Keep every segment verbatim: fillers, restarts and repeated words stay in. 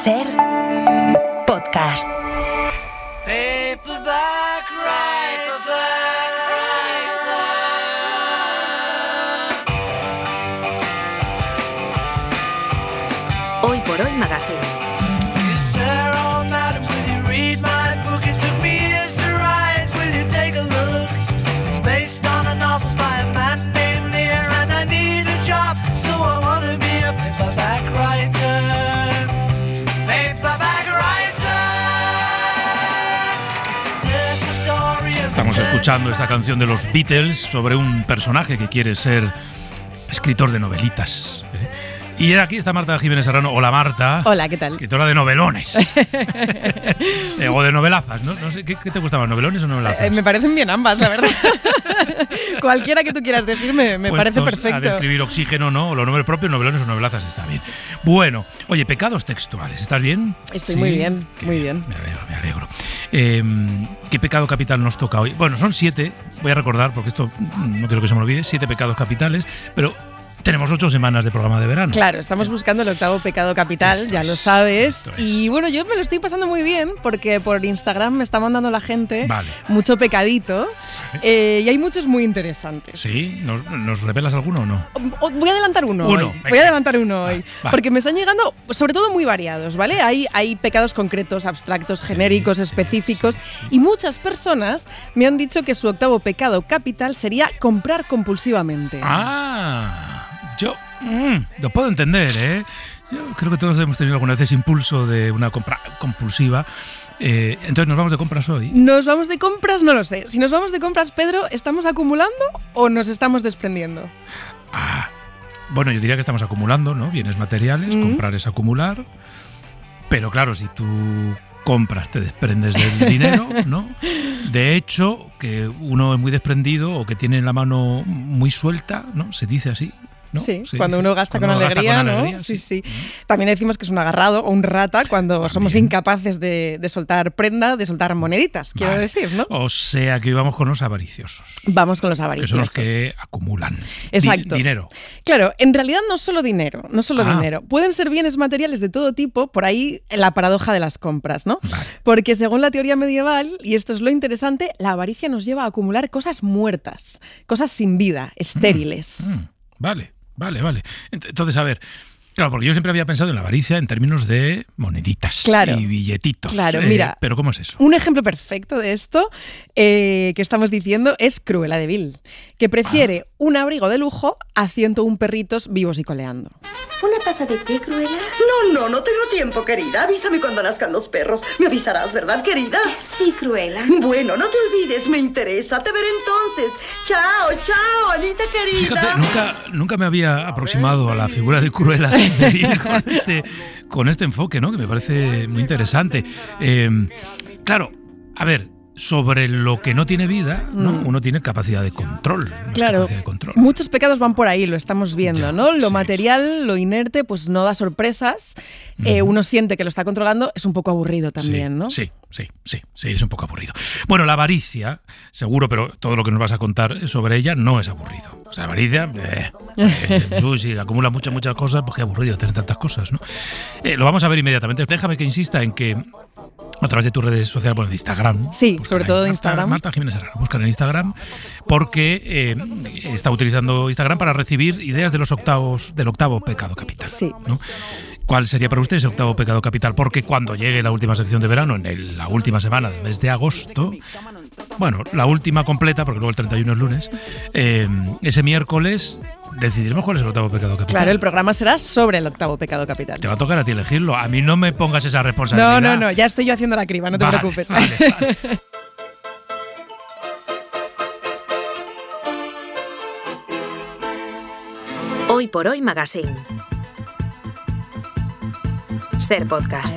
Ser podcast. Paperback writer. Hoy por hoy Magazine. Estamos escuchando esta canción de los Beatles sobre un personaje que quiere ser escritor de novelitas. ¿eh? Y aquí está Marta Jiménez Serrano. Hola, Marta. Hola, ¿qué tal? Escritora de novelones. eh, o de novelazas, ¿no? no sé, ¿qué, ¿Qué te gusta más, novelones o novelazas? Eh, me parecen bien ambas, la verdad. Cualquiera que tú quieras decirme, me parece perfecto. A describir Oxígeno, ¿no? O los nombres propios, novelones o novelazas, está bien. Bueno, oye, pecados textuales, ¿estás bien? Estoy ¿Sí? muy bien, muy bien. Me alegro, me alegro. Eh, ¿Qué pecado capital nos toca hoy? Bueno, son siete, voy a recordar, porque esto no quiero que se me olvide, siete pecados capitales, pero tenemos ocho semanas de programa de verano. Claro, estamos buscando el octavo pecado capital, esto ya es, lo sabes. Y bueno, yo me lo estoy pasando muy bien porque por Instagram me está mandando la gente vale. mucho pecadito eh, y hay muchos muy interesantes. ¿Sí? ¿Nos, nos revelas alguno o no? O, voy a adelantar uno, uno hoy. Voy a adelantar uno hoy. Va, va. Porque me están llegando, sobre todo muy variados, ¿vale? Hay, hay pecados concretos, abstractos, genéricos, sí, específicos. Sí, sí, sí. Y muchas personas me han dicho que su octavo pecado capital sería comprar compulsivamente. Ah... Yo mmm, lo puedo entender, ¿eh? Yo creo que todos hemos tenido alguna vez ese impulso de una compra compulsiva. Eh, entonces, ¿nos vamos de compras hoy? ¿Nos vamos de compras? No lo sé. Si nos vamos de compras, Pedro, ¿estamos acumulando o nos estamos desprendiendo? Ah, bueno, yo diría que estamos acumulando, ¿no? Bienes materiales, mm. comprar es acumular. Pero claro, si tú compras, te desprendes del dinero, ¿no? De hecho, que uno es muy desprendido o que tiene la mano muy suelta, ¿no? Se dice así. ¿no? Sí, sí, cuando sí. uno gasta, cuando con, uno alegría, gasta con ¿no? alegría, Sí, sí. sí. También decimos que es un agarrado o un rata cuando También. somos incapaces de, de soltar prenda, de soltar moneditas, quiero vale. decir, ¿no? O sea que hoy vamos con los avariciosos. Vamos con los avariciosos. Que son los que acumulan. Exacto. Di- dinero. Claro, en realidad no solo dinero, no solo ah. dinero. Pueden ser bienes materiales de todo tipo, por ahí la paradoja de las compras, ¿no? Vale. Porque según la teoría medieval, y esto es lo interesante, la avaricia nos lleva a acumular cosas muertas, cosas sin vida, estériles. Mm, mm, vale. Vale, vale. Entonces, a ver, claro, porque yo siempre había pensado en la avaricia en términos de moneditas claro, y billetitos. Claro, eh, mira. Pero ¿cómo es eso? Un ejemplo perfecto de esto eh, que estamos diciendo es Cruella de Vil, que prefiere ah. un abrigo de lujo a ciento uno perritos vivos y coleando. ¿Una taza de té, Cruella? No, no, no tengo tiempo, querida. Avísame cuando nazcan los perros. Me avisarás, ¿verdad, querida? Sí, Cruella. Bueno, no te olvides, me interesa. Te veré entonces. Chao, chao, Anita querida. Fíjate, nunca, nunca me había aproximado a la figura de Cruella de Vil con este, con este enfoque, ¿no? Que me parece muy interesante. Eh, claro, a ver, sobre lo que no tiene vida, ¿no? Mm. Uno tiene capacidad de control. Claro, capacidad de control. Muchos pecados van por ahí, lo estamos viendo, ya, ¿no? Lo sí, material, sí. lo inerte, pues no da sorpresas. Mm. Eh, uno siente que lo está controlando, es un poco aburrido también, sí, ¿no? Sí, sí, sí, sí, es un poco aburrido. Bueno, la avaricia, seguro, pero todo lo que nos vas a contar sobre ella no es aburrido. O sea, la avaricia, eh, eh, uy, si acumula muchas, muchas cosas, pues qué aburrido tener tantas cosas, ¿no? Eh, lo vamos a ver inmediatamente. Déjame que insista en que a través de tus redes sociales, bueno, de Instagram. Sí, sobre todo de Instagram. Marta Jiménez Serrano, buscan en Instagram, porque eh, está utilizando Instagram para recibir ideas de los octavos, del octavo pecado capital. Sí. ¿no? ¿Cuál sería para usted ese octavo pecado capital? Porque cuando llegue la última sección de verano, en el, la última semana del mes de agosto, bueno, la última completa, porque luego el treinta y uno es lunes, eh, ese miércoles decidiremos cuál es el octavo pecado capital. Claro, el programa será sobre el octavo pecado capital. Te va a tocar a ti elegirlo. A mí no me pongas esa responsabilidad. No, no, no, ya estoy yo haciendo la criba, no te vale, preocupes. Vale, vale. Hoy por hoy Magazine. Ser podcast.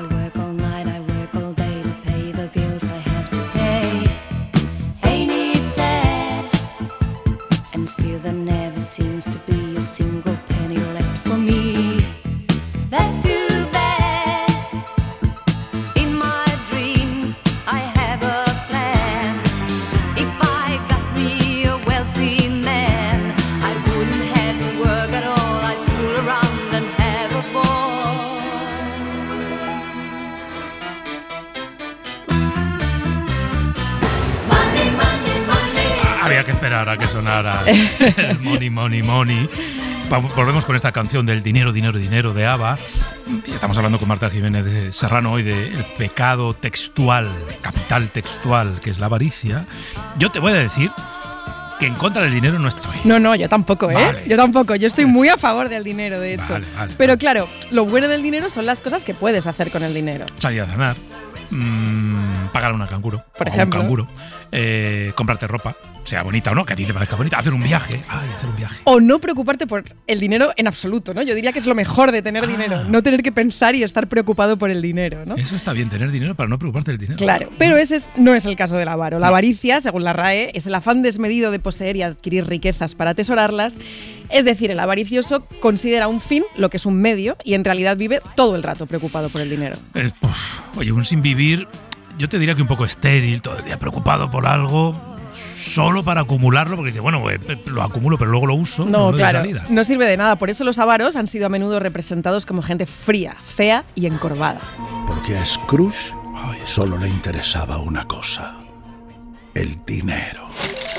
que esperar a que sonara el money, money, money. Volvemos con esta canción del dinero, dinero, dinero de ABBA. Y estamos hablando con Marta Jiménez de Serrano hoy del pecado textual, capital textual, que es la avaricia. Yo te voy a decir que en contra del dinero no estoy. No, no, yo tampoco, ¿eh? Vale. Yo tampoco. Yo estoy muy a favor del dinero, de hecho. Vale, vale, Pero vale. claro, lo bueno del dinero son las cosas que puedes hacer con el dinero. Salir a cenar, mmm, pagar una canguro, Por o ejemplo. un canguro, eh, comprarte ropa, sea bonita o no, que a ti te parezca bonita, hacer un viaje, ay, hacer un viaje. O no preocuparte por el dinero en absoluto, ¿no? Yo diría que es lo mejor de tener Ah. dinero, no tener que pensar y estar preocupado por el dinero, ¿no? Eso está bien, tener dinero para no preocuparte del dinero. Claro, pero ese es- no es el caso del avaro. La avaricia, según la RAE, es el afán desmedido de poseer y adquirir riquezas para atesorarlas. Es decir, el avaricioso considera un fin lo que es un medio y en realidad vive todo el rato preocupado por el dinero. Eh, uf, oye, un sin vivir, yo te diría que un poco estéril, todo el día preocupado por algo, solo para acumularlo, porque dice, bueno, pues, lo acumulo, pero luego lo uso. No, de claro, salida. no sirve de nada. Por eso los avaros han sido a menudo representados como gente fría, fea y encorvada. Porque a Scrooge Ay, eso. solo le interesaba una cosa: el dinero.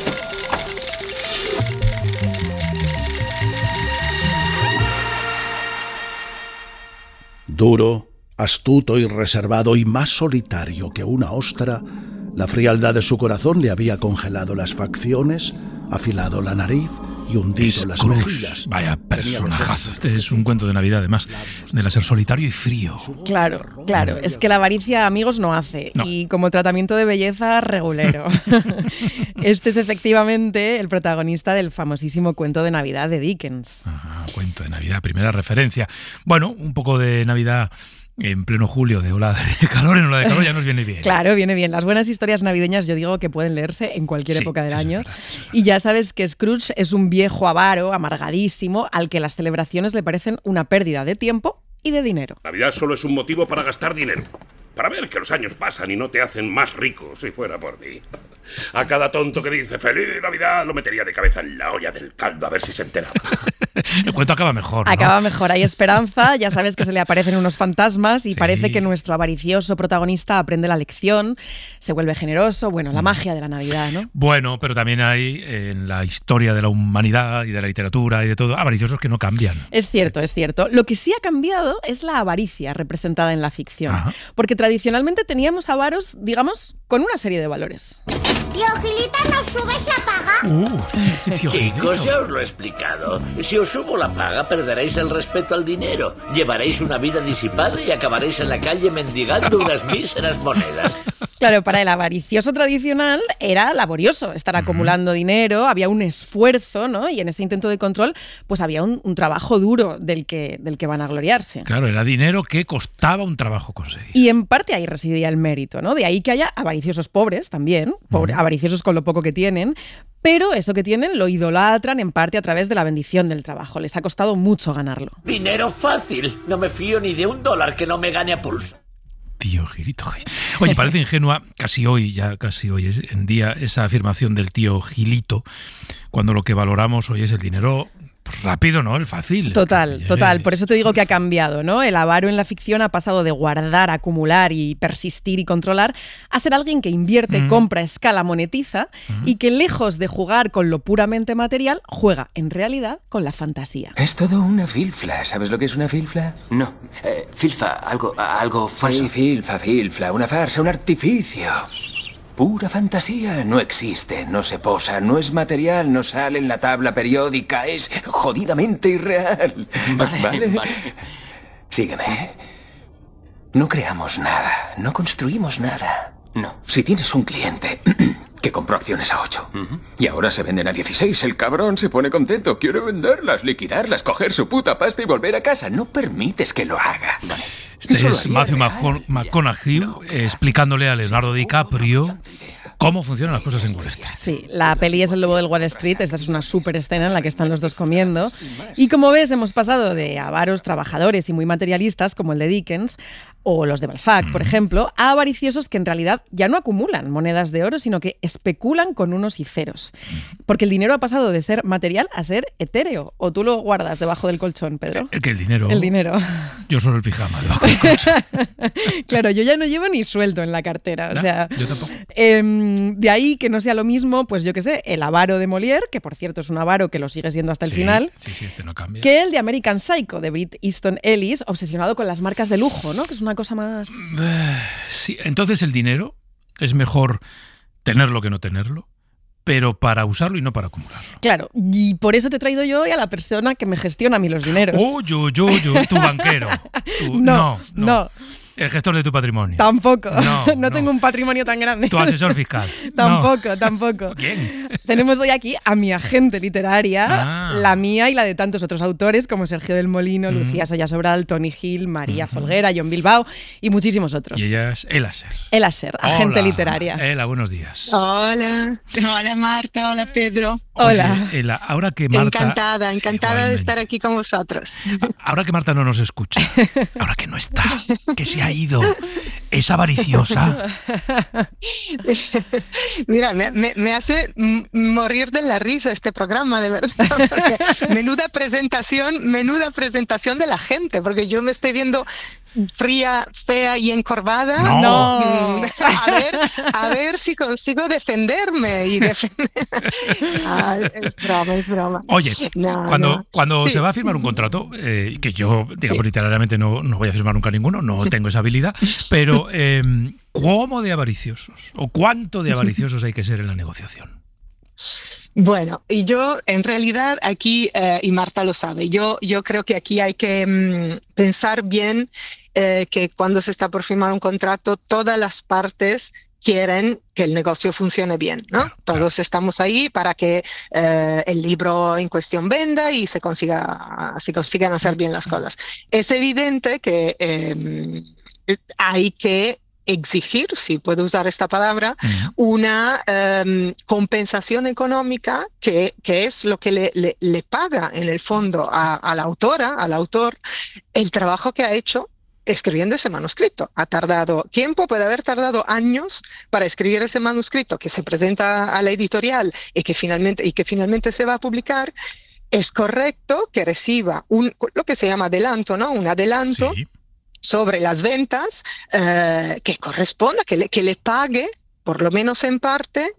Duro, astuto y reservado y más solitario que una ostra, la frialdad de su corazón le había congelado las facciones, afilado la nariz y hundido las Scrooge, mejillas. vaya Tenía los personajazo. ojos Este es un cuento de Navidad, además, de ser solitario y frío. Claro, claro. Es que la avaricia, amigos, no hace. No. Y como tratamiento de belleza, regulero. Este es efectivamente el protagonista del famosísimo cuento de Navidad de Dickens. Ah, cuento de Navidad, primera referencia. Bueno, un poco de Navidad en pleno julio, de ola de calor en ola de calor, ya nos viene bien. Claro, viene bien. Las buenas historias navideñas yo digo que pueden leerse en cualquier Sí, época del eso es año. verdad, eso es verdad. Y ya sabes que Scrooge es un viejo avaro, amargadísimo, al que las celebraciones le parecen una pérdida de tiempo y de dinero. Navidad solo es un motivo para gastar dinero. Para ver que los años pasan y no te hacen más rico, si fuera por mí. A cada tonto que dice ¡Feliz Navidad! Lo metería de cabeza en la olla del caldo a ver si se enteraba. El cuento acaba mejor, ¿no? Acaba mejor, hay esperanza, ya sabes que se le aparecen unos fantasmas y Sí. parece que nuestro avaricioso protagonista aprende la lección, se vuelve generoso, bueno, la magia de la Navidad, ¿no? Bueno, pero también hay en la historia de la humanidad y de la literatura y de todo, avariciosos que no cambian. Es cierto, es cierto. Lo que sí ha cambiado es la avaricia representada en la ficción, Ajá. porque tradicionalmente teníamos avaros, digamos, con una serie de valores. Tío Gilita, ¿nos subes la paga? Uh, tío Chicos, Gilito. ya os lo he explicado. Si os subo la paga, perderéis el respeto al dinero. Llevaréis una vida disipada y acabaréis en la calle mendigando unas míseras monedas. Claro, para el avaricioso tradicional era laborioso estar acumulando dinero, había un esfuerzo, ¿no? Y en ese intento de control, pues había un, un trabajo duro del que, del que van a gloriarse. Claro, era dinero que costaba un trabajo conseguir. Y en parte ahí residía el mérito, ¿no? De ahí que haya avariciosos pobres también, pobre- avariciosos con lo poco que tienen, pero eso que tienen lo idolatran en parte a través de la bendición del trabajo. Les ha costado mucho ganarlo. Dinero fácil. No me fío ni de un dólar que no me gane a pulso. Tío Gilito. Oye, parece ingenua, casi hoy, ya casi hoy es- en día, esa afirmación del tío Gilito, cuando lo que valoramos hoy es el dinero pues, rápido, ¿no? El fácil. Total, Que total. llegue. Por eso te digo que ha cambiado, ¿no? El avaro en la ficción ha pasado de guardar, acumular y persistir y controlar a ser alguien que invierte, Mm. compra, escala, monetiza y que lejos de jugar con lo puramente material, juega en realidad con la fantasía. Es todo una filfla. ¿Sabes lo que es una filfla? No. Eh, filfa, algo, algo falso. Sí, filfa, filfla. Una farsa, un artificio. Pura fantasía. No existe, no se posa, no es material, no sale en la tabla periódica. Es jodidamente irreal. Vale, vale. Sígueme. No creamos nada, no construimos nada. No. Si tienes un cliente que compró acciones a ocho y ahora se venden a dieciséis, el cabrón se pone contento, quiere venderlas, liquidarlas, coger su puta pasta y volver a casa. No permites que lo haga. Vale. Este Eso lo es haría Matthew real. McCon- McConaughey eh, explicándole a Leonardo DiCaprio cómo funcionan las cosas en Wall Street. Sí, la peli es El lobo del Wall Street. Esta es una súper escena en la que están los dos comiendo. Y como ves, hemos pasado de avaros trabajadores y muy materialistas, como el de Dickens, o los de Balzac, por ejemplo, a avariciosos que en realidad ya no acumulan monedas de oro, sino que especulan con unos y ceros. Porque el dinero ha pasado de ser material a ser etéreo. ¿O tú lo guardas debajo del colchón, Pedro? ¿El que el dinero? El dinero. Yo solo el pijama debajo del colchón. Claro, yo ya no llevo ni sueldo en la cartera. No, o sea, yo tampoco. Eh, de ahí que no sea lo mismo, pues yo qué sé, el avaro de Molière, que por cierto es un avaro que lo sigue siendo hasta el Sí, final, sí, sí, este no cambia. que el de American Psycho, de Bret Easton Ellis, obsesionado con las marcas de lujo, ¿no? Que es una cosa más... Sí, entonces el dinero es mejor tenerlo que no tenerlo, pero para usarlo y no para acumularlo. Claro, y por eso te he traído yo hoy a la persona que me gestiona a mí los dineros. Oh, yo, yo, yo, tu banquero. Tu- No, no, no, no. El gestor de tu patrimonio. Tampoco. No, No, no. tengo un patrimonio tan grande. Tu asesor fiscal. Tampoco, No. tampoco. ¿Quién? Tenemos hoy aquí a mi agente literaria, Ah. la mía y la de tantos otros autores como Sergio del Molino, Mm. Lucía Soya Sobral, Tony Gil, María Folguera, John Bilbao y muchísimos otros. Y ella es Ela Ser. Ela Ser, agente Hola, literaria. Ela, buenos días. Hola, hola Marta, hola Pedro. Hola. Oye, Ela, ahora que Marta... Encantada, encantada de Igualmente. estar aquí con vosotros. Ahora que Marta no nos escucha, ahora que no está, que se ha ido, es avariciosa. Mira, me, me- me hace m- morir de la risa este programa, de verdad. Porque menuda presentación, menuda presentación de la gente, porque yo me estoy viendo fría, fea y encorvada. No. Mm, A ver, a ver si consigo defenderme y defender. Ah, es broma, es broma. Oye, No, cuando, no. cuando Sí. se va a firmar un contrato, eh, que yo, digamos, literariamente no, no voy a firmar nunca ninguno, no tengo esa habilidad, pero eh, ¿cómo de avariciosos o cuánto de avariciosos hay que ser en la negociación? Bueno, y yo en realidad aquí, eh, y Marta lo sabe, yo, yo creo que aquí hay que mm, pensar bien eh, que cuando se está por firmar un contrato, todas las partes quieren que el negocio funcione bien, ¿no? Claro, Todos claro. estamos ahí para que eh, el libro en cuestión venda y se consiga, se consigan hacer bien las cosas. Es evidente que eh, hay que exigir, si puedo usar esta palabra, una em, compensación económica que, que es lo que le, le- le paga en el fondo a, a la autora, al autor, el trabajo que ha hecho escribiendo ese manuscrito. Ha tardado tiempo, puede haber tardado años para escribir ese manuscrito que se presenta a la editorial y que finalmente, y que finalmente se va a publicar. Es correcto que reciba un, lo que se llama adelanto, ¿no? Un adelanto Sí. sobre las ventas eh, que corresponda, que le, que le pague, por lo menos en parte,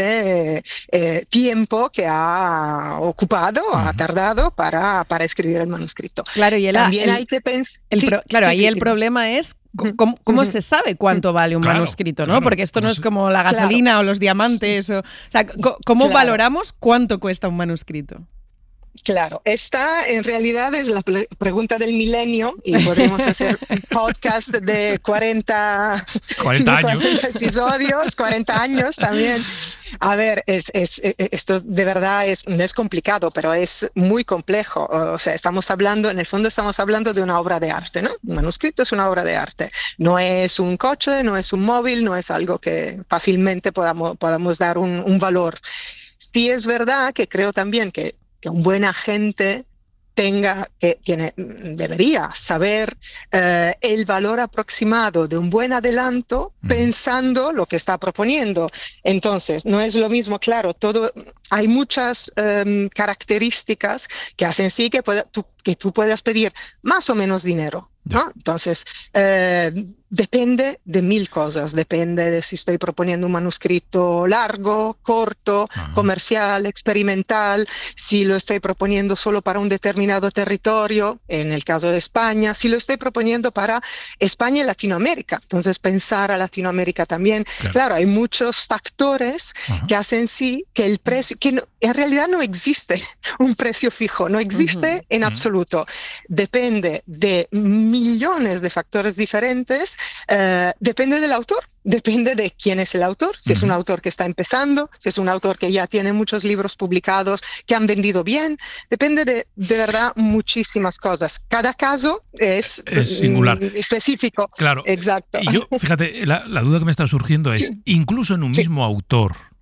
ese eh, tiempo que ha ocupado, ha Ujú. tardado para, para escribir el manuscrito. Claro, y el, También el- hay que pensar... el pro- claro, ahí el problema es c- cómo, cómo Ujú. se sabe cuánto vale un Claro, manuscrito, ¿no? claro. Porque esto no es Entonces- como la Claro. gasolina o los diamantes. O, o sea, co- ¿cómo Claro. valoramos cuánto cuesta un manuscrito? Claro, esta en realidad es la ple- pregunta del milenio y podemos hacer un podcast de cuarenta, cuarenta de años. cuarenta episodios, cuarenta años también. A ver, es, es- es- esto de verdad es, no es complicado, pero es muy complejo. O sea, estamos hablando, en el fondo estamos hablando de una obra de arte, ¿no? Un manuscrito es una obra de arte. No es un coche, no es un móvil, no es algo que fácilmente podamos, podamos dar un, un valor. Sí es verdad que creo también que que un buen agente tenga, que tiene, debería saber eh, el valor aproximado de un buen adelanto Mm. pensando lo que está proponiendo. Entonces, no es lo mismo, claro, todo, hay muchas em, características que hacen sí que, pueda- tú, que tú puedas pedir más o menos dinero, ¿no? Entonces, eh, depende de mil cosas, depende de si estoy proponiendo un manuscrito largo, corto, Ajá. comercial, experimental, si lo estoy proponiendo solo para un determinado territorio, en el caso de España, si lo estoy proponiendo para España y Latinoamérica. Entonces, pensar a Latinoamérica también. Claro. Claro, hay muchos factores Ajá. que hacen sí que el precio, que no- en realidad no existe un precio fijo, no existe Ujú. en Ujú. absoluto. Depende de millones de factores diferentes, eh, depende del autor, depende de quién es el autor, si es un Ujú. autor que está empezando, si es un autor que ya tiene muchos libros publicados, que han vendido bien, depende de, de verdad muchísimas cosas. Cada caso es, Es singular. mm, específico. Claro. Exacto. Y yo, fíjate, la, la duda que me está surgiendo es, Sí. incluso en un Sí. mismo autor,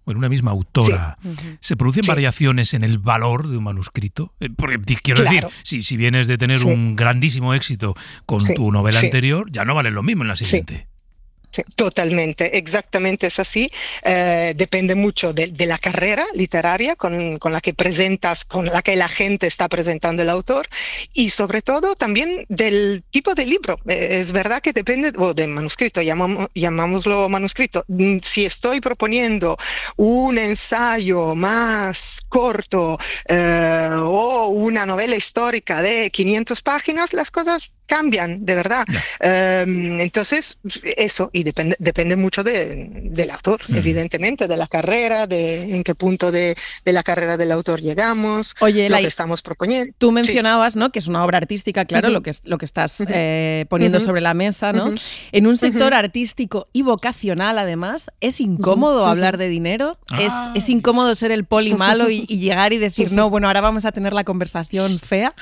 o en una misma autora, Sí. uh-huh. ¿se producen sí. variaciones en el valor de un manuscrito? Porque quiero Claro. decir, si, si vienes de tener sí. un grandísimo éxito con sí. tu novela sí. anterior, ya no vale lo mismo en la siguiente. Sí. Sí, totalmente, exactamente es así. Eh, depende mucho de, de la carrera literaria con, con la que presentas, con la que la gente está presentando el autor y sobre todo también del tipo de libro. Eh, es verdad que depende, o del manuscrito, llamamos, llamámoslo manuscrito. Si estoy proponiendo un ensayo más corto eh, o una novela histórica de quinientas páginas, las cosas cambian, de verdad. No. Um, entonces, eso, y depende, depende mucho de, del autor, mm. evidentemente, de la carrera, de en qué punto de, de la carrera del autor llegamos, Oye, lo la, que estamos proponiendo. Tú mencionabas, sí. ¿no?, que es una obra artística, claro, uh-huh. lo, que, lo que estás uh-huh. eh, poniendo uh-huh. sobre la mesa, ¿no? Uh-huh. En un sector uh-huh. artístico y vocacional, además, ¿es incómodo uh-huh. hablar de dinero? Ah. ¿Es, ¿Es incómodo ser el poli malo y, y llegar y decir, no, bueno, ahora vamos a tener la conversación fea?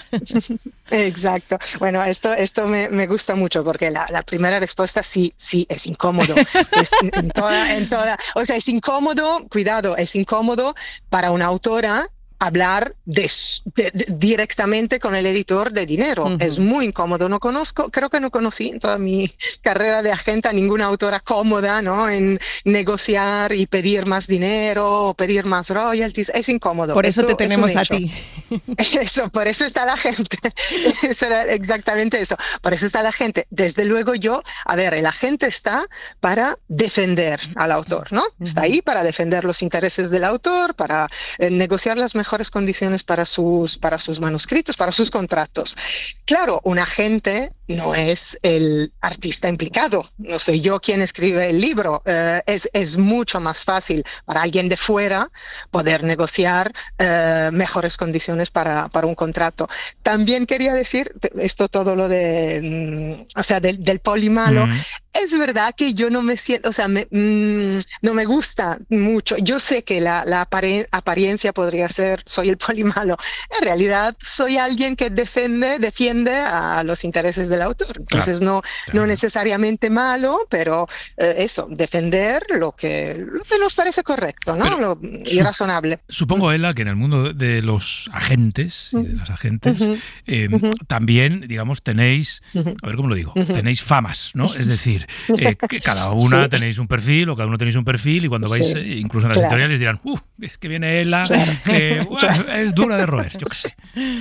Exacto. Bueno, esto Esto me, me gusta mucho porque la, la primera respuesta sí, sí, es incómodo. Es en toda, en toda, o sea, es incómodo, cuidado, es incómodo para una autora hablar de, de, de, directamente con el editor de dinero. Uh-huh. Es muy incómodo. No conozco, creo que no conocí en toda mi carrera de agente a ninguna autora cómoda, ¿no?, en negociar y pedir más dinero o pedir más royalties. Es incómodo. Por eso Esto te tenemos a hecho. ti. Eso, por eso está la gente. Eso era exactamente eso. Por eso está la gente. Desde luego yo, a ver, el agente está para defender al autor, ¿no? Uh-huh. Está ahí para defender los intereses del autor, para eh, negociar las mejores mejores condiciones para sus, para sus manuscritos, para sus contratos. Claro, un agente no es el artista implicado, no soy yo quien escribe el libro. Eh, es, es mucho más fácil para alguien de fuera poder negociar eh, mejores condiciones para, para un contrato. También quería decir, esto todo lo de, o sea, del, del poli malo, mm. es verdad que yo no me siento, o sea, me, mm, no me gusta mucho. Yo sé que la, la apare- apariencia podría ser soy el poli malo. En realidad soy alguien que defiende, defiende a los intereses del autor. Entonces claro, no, claro. no necesariamente malo, pero eh, eso, defender lo que, lo que nos parece correcto, ¿no? Lo, y su- razonable. Supongo, Ela, que en el mundo de los agentes, uh-huh. de las agentes, uh-huh. Eh, uh-huh. también, digamos, tenéis, uh-huh. a ver cómo lo digo, uh-huh. tenéis famas, ¿no? Es decir, eh, que cada una sí. tenéis un perfil o cada uno tenéis un perfil y cuando vais, sí. eh, incluso en las claro. editoriales dirán, uh, es que viene Ela, claro. que uh, claro. es dura de roer, yo qué sé.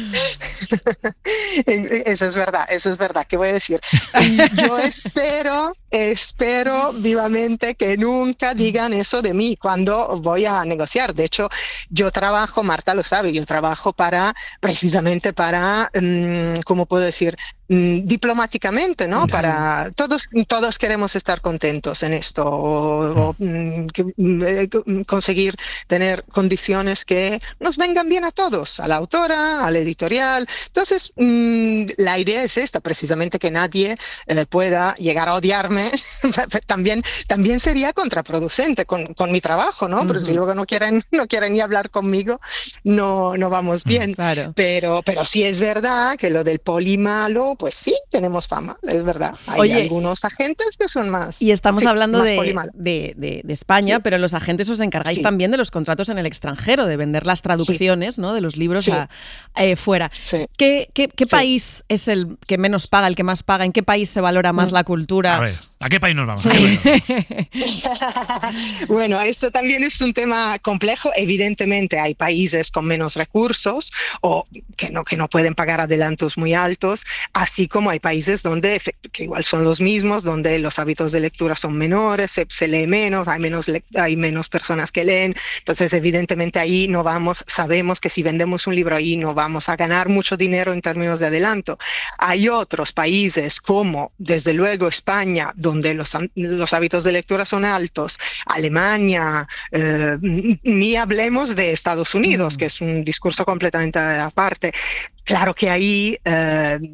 Eso es verdad, eso es verdad. ¿Qué voy a decir? Yo espero, espero vivamente que nunca digan eso de mí cuando voy a negociar. De hecho, yo trabajo, Marta lo sabe, yo trabajo para, precisamente para, um, ¿cómo puedo decir? Um, diplomáticamente, ¿no? Yeah. Para todos, todos queremos estar contentos en esto o, o um, que, um, conseguir tener condiciones que nos vengan bien a todos, a la autora, al editorial. Entonces, um, la idea es esta, precisamente que nadie eh, pueda llegar a odiarme. también, también sería contraproducente con, con mi trabajo, ¿no? Uh-huh. Pero si luego no quieren, no quieren ni hablar conmigo, no, no vamos bien. Uh-huh. Claro. Pero, pero sí es verdad que lo del poli malo, pues sí, tenemos fama, es verdad. Hay Oye, algunos agentes que son más... Y estamos sí, hablando de, de, de, de España, sí. pero los agentes os encargáis sí. también de los contratos en el extranjero, de vender las traducciones, sí. ¿no?, de los libros sí. a, eh, fuera. Sí. ¿Qué, qué, qué sí. país es el que menos paga, el que más paga? ¿En qué país se valora más mm. la cultura? A ver, ¿a qué país nos vamos? ¿A qué país nos vamos? Bueno, esto también es un tema complejo. Evidentemente hay países con menos recursos o que no, que no pueden pagar adelantos muy altos, así como hay países donde, que igual son los mismos, donde los hábitos de lectura son menores, se, se lee menos, hay menos, hay menos personas que leen. Entonces, evidentemente ahí no vamos, sabemos que si vendemos un libro ahí no vamos a ganar mucho dinero en términos de adelanto. Hay otros países como, desde luego, España, donde los, los hábitos de lectura son altos, Alemania, eh, ni hablemos de Estados Unidos, mm. que es un discurso completamente aparte. Claro que ahí... Eh,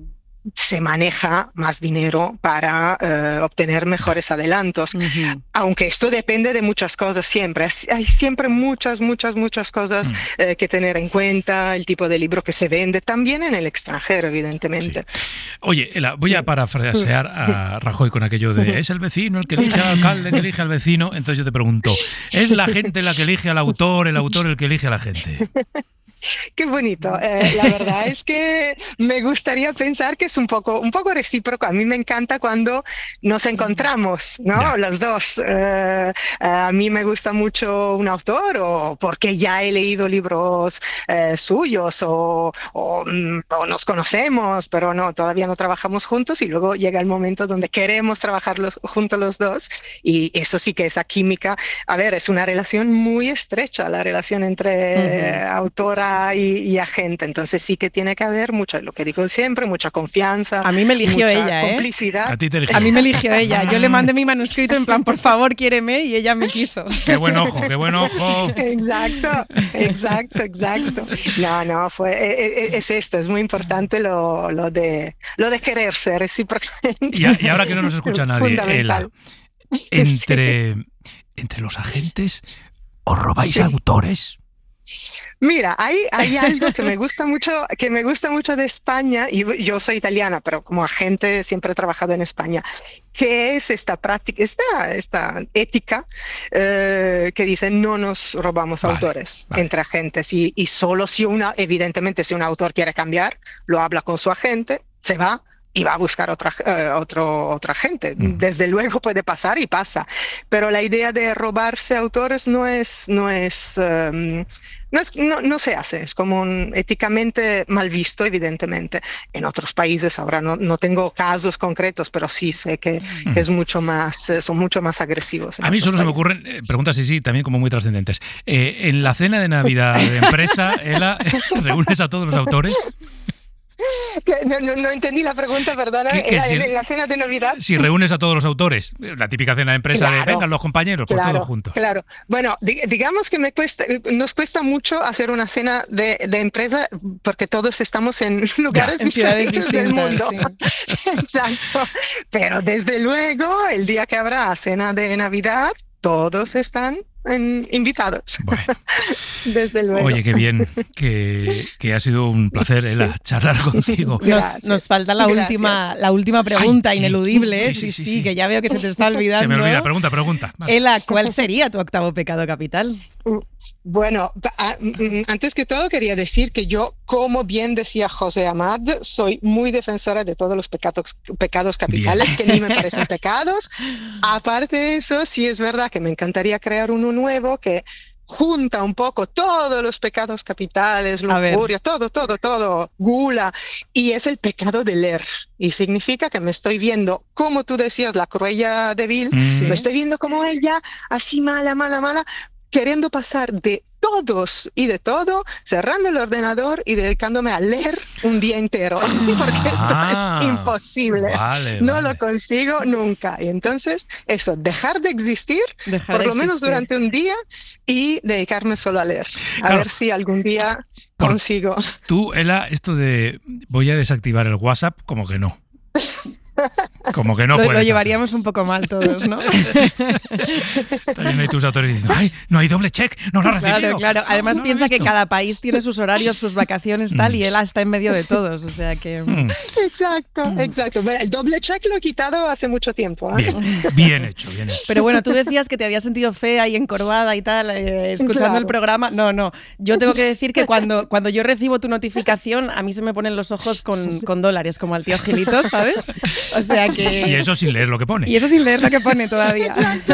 se maneja más dinero para eh, obtener mejores adelantos. Uh-huh. Aunque esto depende de muchas cosas siempre. Hay siempre muchas, muchas, muchas cosas uh-huh. eh, que tener en cuenta, el tipo de libro que se vende, también en el extranjero, evidentemente. Sí. Oye, Ela, voy a parafrasear a Rajoy con aquello de es el vecino el que elige al alcalde, que elige al vecino. Entonces yo te pregunto, ¿es la gente la que elige al autor, el autor el que elige a la gente? Qué bonito. Eh, la verdad es que me gustaría pensar que es un poco, un poco recíproco. A mí me encanta cuando nos encontramos, ¿no? Yeah. Los dos. Eh, a mí me gusta mucho un autor o porque ya he leído libros eh, suyos o, o, o nos conocemos, pero no, todavía no trabajamos juntos y luego llega el momento donde queremos trabajar los, juntos los dos y eso sí que esa química. A ver, es una relación muy estrecha, la relación entre uh-huh. autora Y, y agente, entonces sí que tiene que haber mucha, lo que digo siempre, mucha confianza. A mí me eligió mucha ella, complicidad. ¿eh? A ti te eligió. A mí me eligió ella. Yo le mandé mi manuscrito en plan, por favor, quiéreme, y ella me quiso. Qué buen ojo, qué buen ojo. Exacto, exacto, exacto. No, no, fue, es esto, es muy importante lo, lo de lo de quererse recíprocamente. Y, y ahora que no nos escucha nadie, Ela, entre, sí. entre los agentes, ¿os robáis sí. autores? Mira, hay, hay algo que me gusta mucho, que me gusta mucho de España, y yo soy italiana, pero como agente siempre he trabajado en España, que es esta práctica, esta, esta ética eh, que dice no nos robamos vale, autores vale. entre agentes y, y solo si una, evidentemente si un autor quiere cambiar, lo habla con su agente, se va y va a buscar otra, eh, otro, otra gente. Mm. Desde luego puede pasar y pasa. Pero la idea de robarse autores no es, no es, um, no, es no, no se hace. Es como un, éticamente mal visto, evidentemente. En otros países ahora no, no tengo casos concretos, pero sí sé que, mm. que es mucho más, son mucho más agresivos. A mí solo países. se me ocurren eh, preguntas sí, sí, también como muy trascendentes. Eh, en la cena de Navidad de empresa, Ela, ¿reúnes a todos los autores? No, no, no entendí la pregunta, perdona. ¿Qué, qué, ¿Era si, en la cena de Navidad? Si reúnes a todos los autores, la típica cena de empresa claro, de vengan los compañeros, pues claro, todos juntos. Claro, bueno, di, digamos que me cuesta, nos cuesta mucho hacer una cena de, de empresa porque todos estamos en lugares ya, en diferentes del mundo. Sí. Exacto. Pero desde luego, el día que habrá cena de Navidad, todos están en, invitados. Bueno. Desde luego. Oye, qué bien, que, que ha sido un placer Ela, sí. charlar contigo. Nos, nos falta la última, la última pregunta, Ay, ineludible, sí sí, sí, sí, sí, sí, que ya veo que se te está olvidando. Se me olvida, pregunta, pregunta. Más. Ela, ¿cuál sería tu octavo pecado capital? Bueno, antes que todo quería decir que yo, como bien decía José Amad, soy muy defensora de todos los pecados, pecados capitales, bien. que ni me parecen pecados. Aparte de eso, sí es verdad que me encantaría crear uno nuevo que junta un poco todos los pecados capitales, lujuria, todo, todo, todo, gula, y es el pecado de leer. Y significa que me estoy viendo, como tú decías, la Cruella de Vil, mm. me estoy viendo como ella, así mala, mala, mala, queriendo pasar de todos y de todo, cerrando el ordenador y dedicándome a leer un día entero, porque esto ah, es imposible. Vale, no vale. lo consigo nunca. Y entonces, eso, dejar de existir, dejar por de lo menos existir. durante un día, y dedicarme solo a leer. A claro. ver si algún día por consigo. Tú, Ela, esto de voy a desactivar el WhatsApp, como que no. Como que no lo, puedes. Lo llevaríamos hacer. un poco mal todos, ¿no? También hay tus autores diciendo, ¡ay, no hay doble check! ¡No lo has claro, recibido! Claro, además no, no piensa que cada país tiene sus horarios, sus vacaciones, tal, mm. y él está en medio de todos, o sea que... Mm. Exacto, mm. exacto. El doble check lo he quitado hace mucho tiempo. ¿eh? Bien, bien hecho, bien hecho. Pero bueno, tú decías que te habías sentido fea y encorvada y tal, eh, escuchando claro. el programa. No, no, yo tengo que decir que cuando, cuando yo recibo tu notificación, a mí se me ponen los ojos con, con dólares, como al tío Gilito, ¿sabes? O sea que... Y eso sin leer lo que pone. Y eso sin leer lo que pone todavía.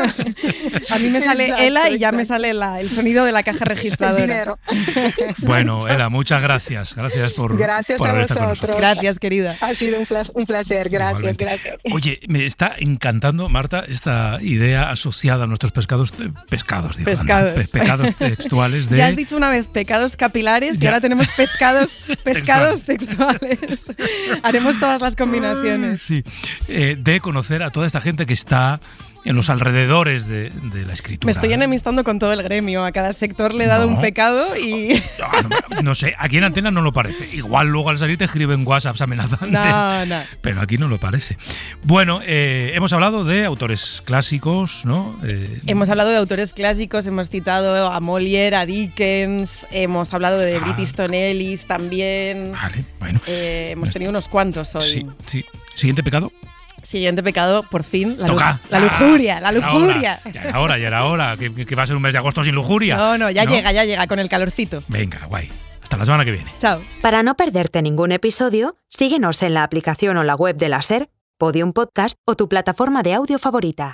A mí me sale exacto, Ela y ya exacto. me sale la, el sonido de la caja registradora. Bueno, Ela, muchas gracias. Gracias por Gracias por a haber estado vosotros. Con gracias, querida. Ha sido un, un placer. Gracias, Igualmente. gracias. Oye, me está encantando, Marta, esta idea asociada a nuestros pescados, pescados, digo, pescados. Pe pecados textuales de... Ya has dicho una vez pecados capilares ya. y ahora tenemos pescados, pescados textuales. Haremos todas las combinaciones. Sí. Eh, de conocer a toda esta gente que está en los alrededores de, de la escritura. Me estoy enemistando con todo el gremio. A cada sector le he dado No. un pecado y... No, no, no sé, aquí en Antena no lo parece. Igual luego al salir te escriben WhatsApps amenazantes. No, no. Pero aquí no lo parece. Bueno, eh, hemos hablado de autores clásicos, ¿no? Eh, Hemos hablado de autores clásicos, hemos citado a Molière, a Dickens, hemos hablado de Ah. Bret Easton Ellis también. Vale, bueno. Eh, hemos tenido unos cuantos hoy. Sí, sí. Siguiente pecado. Siguiente pecado, por fin, la, Toca. lu- la lujuria, la Ya era lujuria. hora, Ya era hora, ya era hora. Que, que va a ser un mes de agosto sin lujuria. No, no, ya llega, ya llega con el calorcito. Venga, guay. Hasta la semana que viene. Chao. Para no perderte ningún episodio, síguenos en la aplicación o la web de la SER, Podium Podcast o tu plataforma de audio favorita.